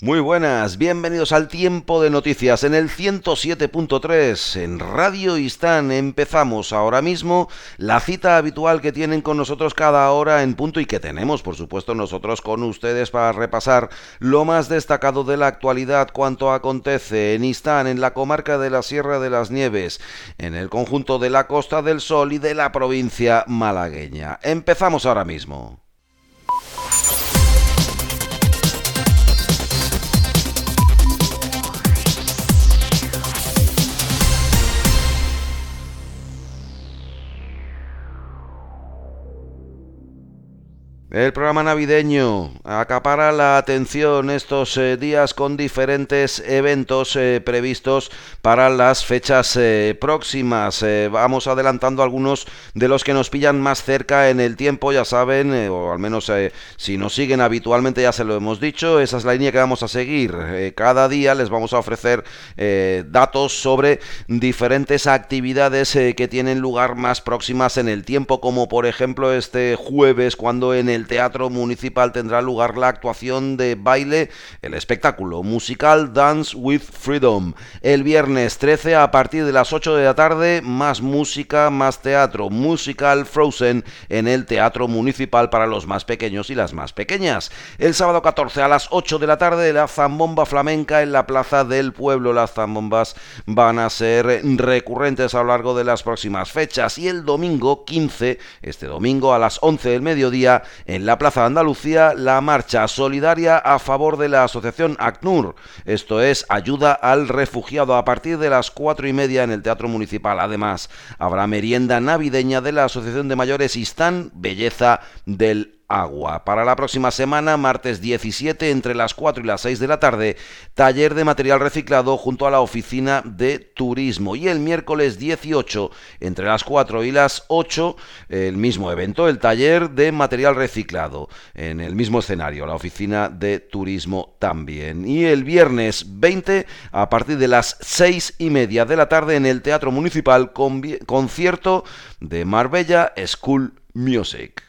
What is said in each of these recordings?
Muy buenas, bienvenidos al Tiempo de Noticias en el 107.3 en Radio Istán. Empezamos ahora mismo la cita habitual que tienen con nosotros cada hora en punto y que tenemos, por supuesto, nosotros con ustedes para repasar lo más destacado de la actualidad cuanto acontece en Istán, en la comarca de la Sierra de las Nieves, en el conjunto de la Costa del Sol y de la provincia malagueña. Empezamos ahora mismo. El programa navideño acapara la atención estos días con diferentes eventos previstos para las fechas próximas. Vamos adelantando algunos de los que nos pillan más cerca en el tiempo, ya saben, o al menos si nos siguen habitualmente ya se lo hemos dicho, esa es la línea que vamos a seguir. Cada día les vamos a ofrecer datos sobre diferentes actividades que tienen lugar más próximas en el tiempo, como por ejemplo este jueves, cuando en el Teatro Municipal tendrá lugar la actuación de baile, el espectáculo musical Dance with Freedom. El viernes 13 a partir de las 8 de la tarde, más música, más teatro, musical Frozen en el Teatro Municipal para los más pequeños y las más pequeñas. El sábado 14 a las 8 de la tarde, la zambomba flamenca en la Plaza del Pueblo. Las zambombas van a ser recurrentes a lo largo de las próximas fechas. Y el domingo 15, este domingo a las 11 del mediodía, en la Plaza de Andalucía, la marcha solidaria a favor de la asociación ACNUR, esto es, ayuda al refugiado, a partir de las 4:30 en el Teatro Municipal. Además, habrá merienda navideña de la Asociación de Mayores Istán, Belleza del Agua. Para la próxima semana, martes 17, entre las 4 y las 6 de la tarde, taller de material reciclado junto a la oficina de turismo. Y el miércoles 18, entre las 4 y las 8, el mismo evento, el taller de material reciclado, en el mismo escenario, la oficina de turismo también. Y el viernes 20, a partir de las 6:30 de la tarde, en el Teatro Municipal, concierto de Marbella School Music.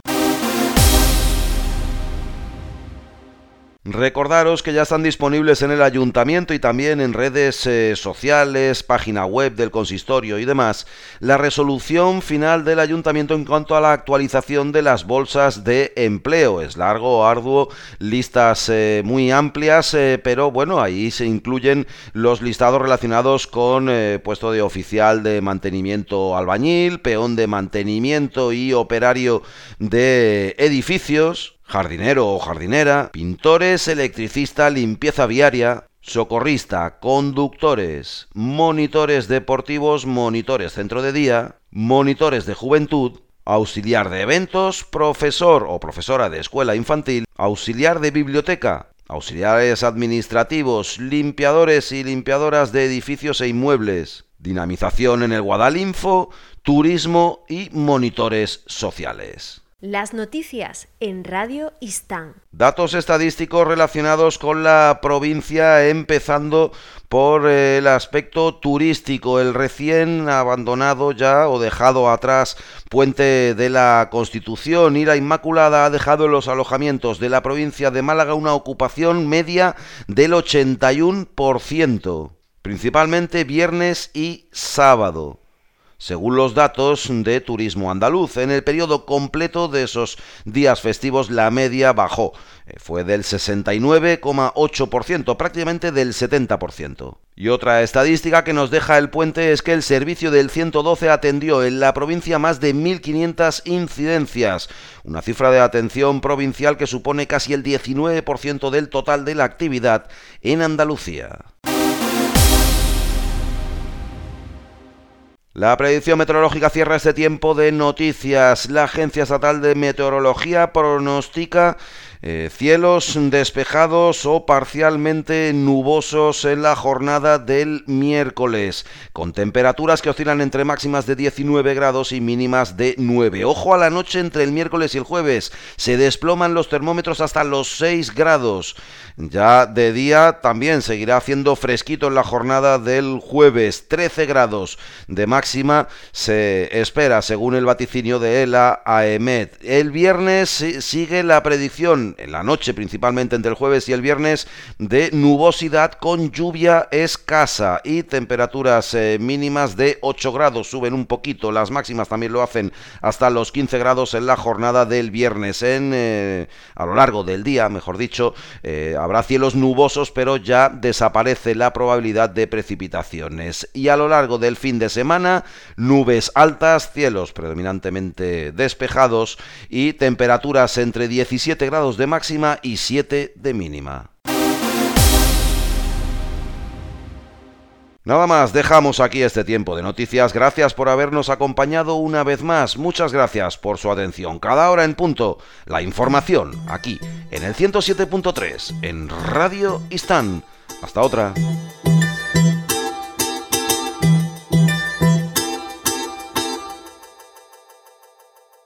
Recordaros que ya están disponibles en el Ayuntamiento y también en redes sociales, página web del consistorio y demás, la resolución final del Ayuntamiento en cuanto a la actualización de las bolsas de empleo. Es largo, arduo, listas muy amplias, pero bueno, ahí se incluyen los listados relacionados con puesto de oficial de mantenimiento albañil, peón de mantenimiento y operario de edificios, jardinero o jardinera, pintores, electricista, limpieza viaria, socorrista, conductores, monitores deportivos, monitores centro de día, monitores de juventud, auxiliar de eventos, profesor o profesora de escuela infantil, auxiliar de biblioteca, auxiliares administrativos, limpiadores y limpiadoras de edificios e inmuebles, dinamización en el Guadalinfo, turismo y monitores sociales. Las noticias en Radio Istán. Datos estadísticos relacionados con la provincia, empezando por el aspecto turístico. El recién abandonado ya o dejado atrás Puente de la Constitución y la Inmaculada ha dejado en los alojamientos de la provincia de Málaga una ocupación media del 81%, principalmente viernes y sábado, según los datos de Turismo Andaluz. En el periodo completo de esos días festivos la media bajó, fue del 69,8%, prácticamente del 70%. Y otra estadística que nos deja el puente es que el servicio del 112 atendió en la provincia más de 1.500 incidencias, una cifra de atención provincial que supone casi el 19% del total de la actividad en Andalucía. La predicción meteorológica cierra este tiempo de noticias. La Agencia Estatal de Meteorología pronostica cielos despejados o parcialmente nubosos en la jornada del miércoles, con temperaturas que oscilan entre máximas de 19 grados y mínimas de 9. Ojo a la noche entre el miércoles y el jueves, se desploman los termómetros hasta los 6 grados. Ya de día también seguirá haciendo fresquito en la jornada del jueves, 13 grados de máxima se espera según el vaticinio de la AEMET. El viernes sigue la predicción sensación en la noche, principalmente entre el jueves y el viernes, de nubosidad con lluvia escasa y temperaturas mínimas de 8 grados. Suben un poquito, las máximas también lo hacen hasta los 15 grados en la jornada del viernes. A lo largo del día, mejor dicho, habrá cielos nubosos, pero ya desaparece la probabilidad de precipitaciones. Y a lo largo del fin de semana, nubes altas, cielos predominantemente despejados y temperaturas entre 17 grados de máxima y 7 de mínima. Nada más, dejamos aquí este tiempo de noticias. Gracias por habernos acompañado una vez más. Muchas gracias por su atención. Cada hora en punto, la información aquí en el 107.3 en Radio Istán. Hasta otra.